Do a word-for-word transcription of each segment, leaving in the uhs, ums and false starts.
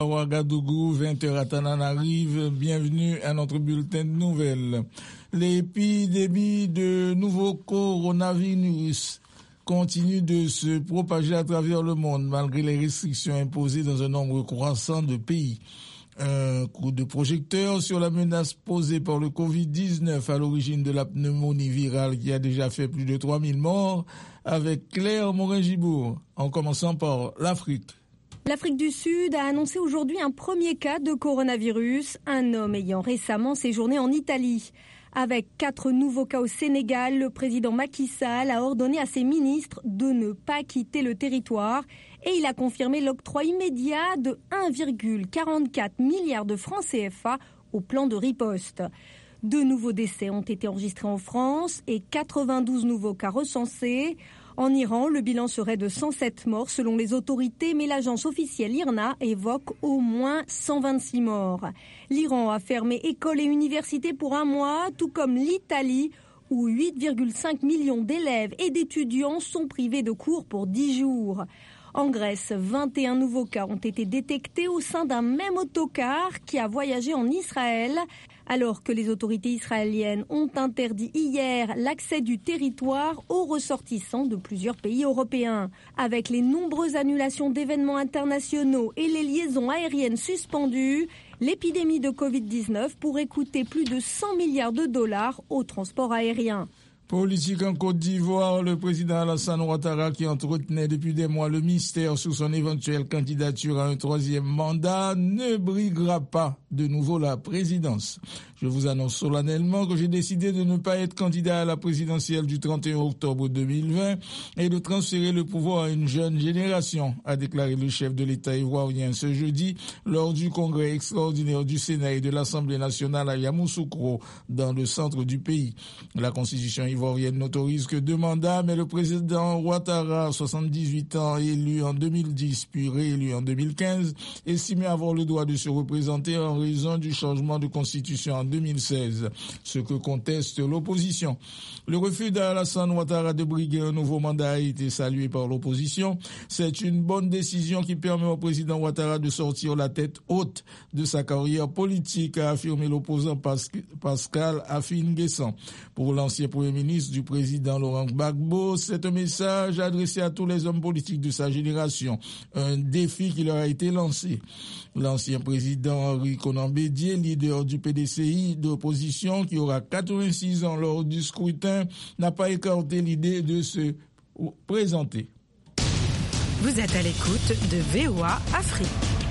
Ouagadougou, vingt heures à Tananarive, bienvenue à notre bulletin de nouvelles. L'épidémie de nouveau coronavirus continue de se propager à travers le monde malgré les restrictions imposées dans un nombre croissant de pays. Un coup de projecteur sur la menace posée par le covid dix-neuf à l'origine de la pneumonie virale qui a déjà fait plus de trois mille morts avec Claire Morin-Gibourg, en commençant par l'Afrique. L'Afrique du Sud a annoncé aujourd'hui un premier cas de coronavirus, un homme ayant récemment séjourné en Italie. Avec quatre nouveaux cas au Sénégal, le président Macky Sall a ordonné à ses ministres de ne pas quitter le territoire et il a confirmé l'octroi immédiat de un virgule quarante-quatre milliard de francs C F A au plan de riposte. Deux nouveaux décès ont été enregistrés en France et quatre-vingt-douze nouveaux cas recensés. En Iran, le bilan serait de cent sept morts selon les autorités, mais l'agence officielle I R N A évoque au moins cent vingt-six morts. L'Iran a fermé écoles et universités pour un mois, tout comme l'Italie, où huit virgule cinq millions d'élèves et d'étudiants sont privés de cours pour dix jours. En Grèce, vingt et un nouveaux cas ont été détectés au sein d'un même autocar qui a voyagé en Israël, alors que les autorités israéliennes ont interdit hier l'accès du territoire aux ressortissants de plusieurs pays européens. Avec les nombreuses annulations d'événements internationaux et les liaisons aériennes suspendues, l'épidémie de covid dix-neuf pourrait coûter plus de cent milliards de dollars au transport aérien. Politique en Côte d'Ivoire, le président Alassane Ouattara, qui entretenait depuis des mois le mystère sur son éventuelle candidature à un troisième mandat, ne briguera pas de nouveau la présidence. Je vous annonce solennellement que j'ai décidé de ne pas être candidat à la présidentielle du trente et un octobre deux mille vingt et de transférer le pouvoir à une jeune génération, a déclaré le chef de l'État ivoirien ce jeudi lors du congrès extraordinaire du Sénat et de l'Assemblée nationale à Yamoussoukro, dans le centre du pays. La constitution ivoirienne n'autorise que deux mandats, mais le président Ouattara, soixante-dix-huit ans, élu en deux mille dix puis réélu en deux mille quinze, estimait avoir le droit de se représenter en raison du changement de constitution en deux mille seize, ce que conteste l'opposition. Le refus d'Alassane Ouattara de briguer un nouveau mandat a été salué par l'opposition. C'est une bonne décision qui permet au président Ouattara de sortir la tête haute de sa carrière politique, a affirmé l'opposant Pascal Affi-N'Guessan. Pour l'ancien premier ministre du président Laurent Gbagbo, c'est un message adressé à tous les hommes politiques de sa génération, un défi qui leur a été lancé. L'ancien président Henri Konan Bédié, leader du P D C I d'opposition, qui aura quatre-vingt-six ans lors du scrutin, n'a pas écarté l'idée de se présenter. Vous êtes à l'écoute de V O A Afrique.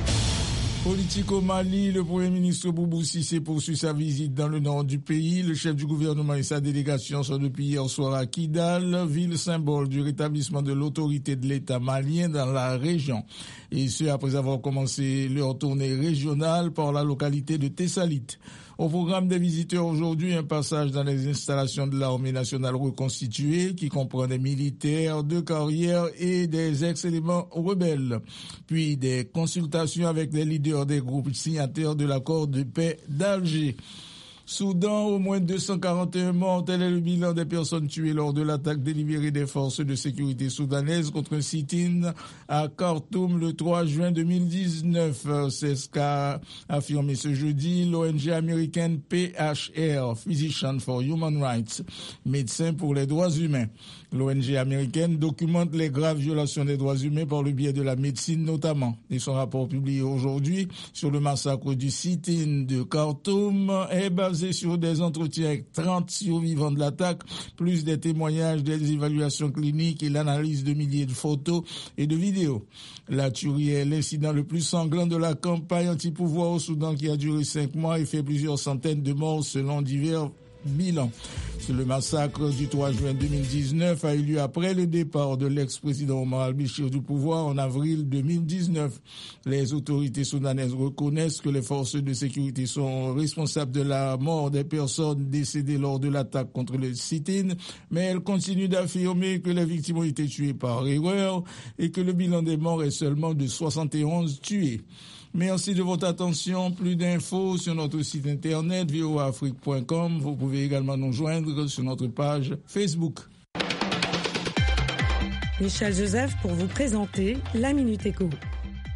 Politique au Mali, le Premier ministre Boubou Cissé poursuit sa visite dans le nord du pays. Le chef du gouvernement et sa délégation sont depuis hier soir à Kidal, ville symbole du rétablissement de l'autorité de l'État malien dans la région. Et ce, après avoir commencé leur tournée régionale par la localité de Tessalit. Au programme des visiteurs aujourd'hui, un passage dans les installations de l'armée nationale reconstituée qui comprend des militaires de carrière et des ex-éléments rebelles. Puis des consultations avec les leaders des groupes signataires de l'accord de paix d'Alger. Soudan, au moins deux cent quarante et un morts, tel est le bilan des personnes tuées lors de l'attaque délibérée des forces de sécurité soudanaises contre un sit-in à Khartoum le trois juin deux mille dix-neuf. C'est ce qu'a affirmé ce jeudi l'O N G américaine P H R, Physicians for Human Rights, Médecins pour les droits humains. L'O N G américaine documente les graves violations des droits humains par le biais de la médecine notamment. Et son rapport publié aujourd'hui sur le massacre du sit-in de Khartoum est basé sur des entretiens avec trente survivants de l'attaque, plus des témoignages, des évaluations cliniques et l'analyse de milliers de photos et de vidéos. La tuerie est l'incident le plus sanglant de la campagne anti-pouvoir au Soudan qui a duré cinq mois et fait plusieurs centaines de morts selon divers bilan. Le massacre du trois juin deux mille dix-neuf a eu lieu après le départ de l'ex-président Omar al-Béchir du pouvoir en avril deux mille dix-neuf. Les autorités soudanaises reconnaissent que les forces de sécurité sont responsables de la mort des personnes décédées lors de l'attaque contre le sit-in, mais elles continuent d'affirmer que les victimes ont été tuées par erreur et que le bilan des morts est seulement de soixante et onze tués. Merci de votre attention. Plus d'infos sur notre site internet v o a afrique point com. Vous pouvez également nous joindre sur notre page Facebook. Michel Joseph pour vous présenter la Minute Éco.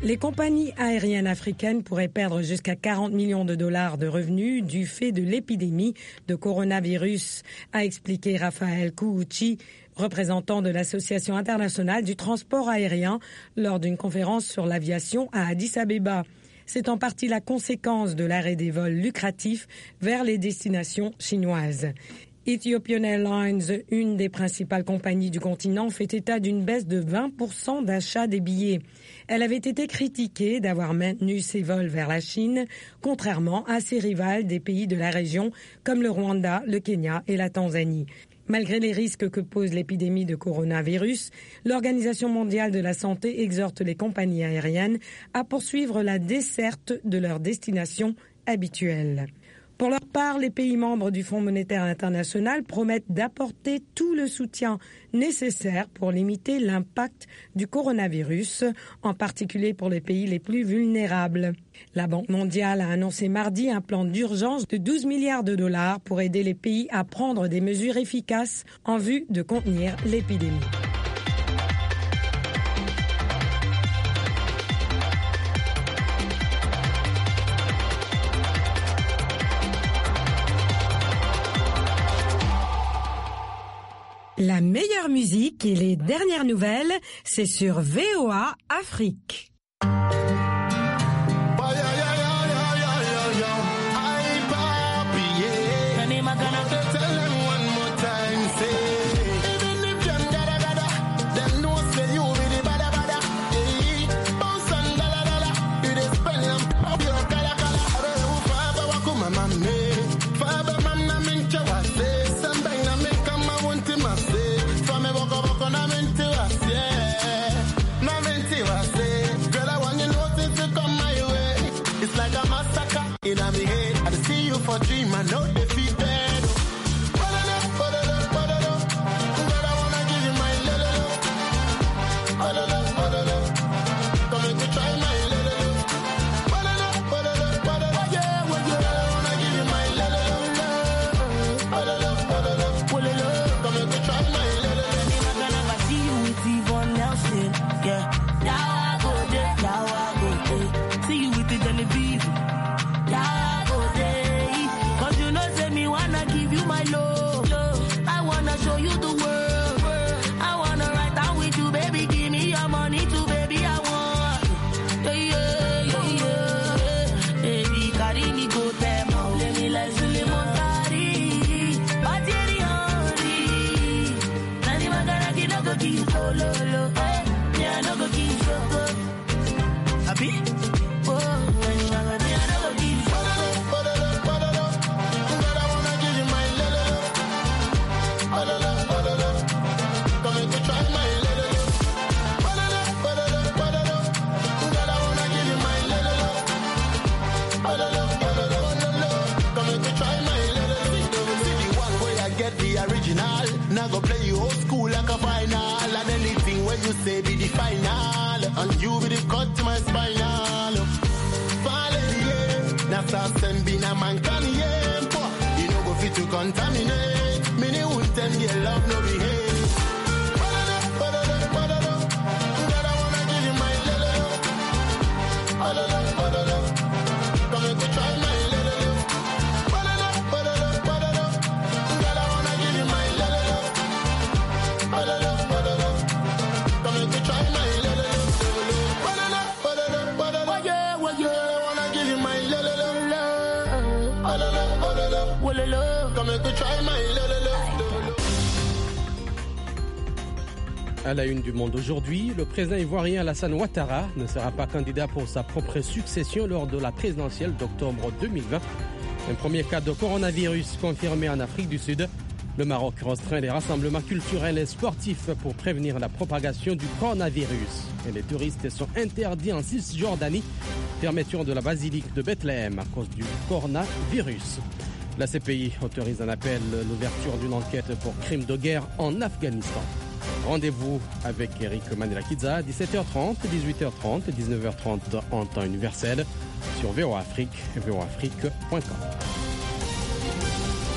Les compagnies aériennes africaines pourraient perdre jusqu'à quarante millions de dollars de revenus du fait de l'épidémie de coronavirus, a expliqué Raphaël Kououchi, représentant de l'Association internationale du transport aérien, lors d'une conférence sur l'aviation à Addis-Abeba. C'est en partie la conséquence de l'arrêt des vols lucratifs vers les destinations chinoises. Ethiopian Airlines, une des principales compagnies du continent, fait état d'une baisse de vingt pour cent d'achat des billets. Elle avait été critiquée d'avoir maintenu ses vols vers la Chine, contrairement à ses rivales des pays de la région comme le Rwanda, le Kenya et la Tanzanie. Malgré les risques que pose l'épidémie de coronavirus, l'Organisation mondiale de la santé exhorte les compagnies aériennes à poursuivre la desserte de leurs destinations habituelles. Pour leur part, les pays membres du Fonds monétaire international promettent d'apporter tout le soutien nécessaire pour limiter l'impact du coronavirus, en particulier pour les pays les plus vulnérables. La Banque mondiale a annoncé mardi un plan d'urgence de douze milliards de dollars pour aider les pays à prendre des mesures efficaces en vue de contenir l'épidémie. La meilleure musique et les dernières nouvelles, c'est sur V O A Afrique. For dream, I know defeated. Now go play you old school like a final, and anything where you say be the final, and you be the cut to my spinal. Finally, now start sending a man can yeah, you know go fit to contaminate. Many would tell you love no behave. À la une du Monde aujourd'hui, le président ivoirien Alassane Ouattara ne sera pas candidat pour sa propre succession lors de la présidentielle d'octobre deux mille vingt. Un premier cas de coronavirus confirmé en Afrique du Sud. Le Maroc restreint les rassemblements culturels et sportifs pour prévenir la propagation du coronavirus. Et les touristes sont interdits en Cisjordanie, fermeture de la basilique de Bethléem à cause du coronavirus. La C P I autorise un appel l'ouverture d'une enquête pour crimes de guerre en Afghanistan. Rendez-vous avec Eric Manela-Kidza, dix-sept heures trente, dix-huit heures trente, dix-neuf heures trente en temps universel sur V O A Afrique et V O A Afrique point com.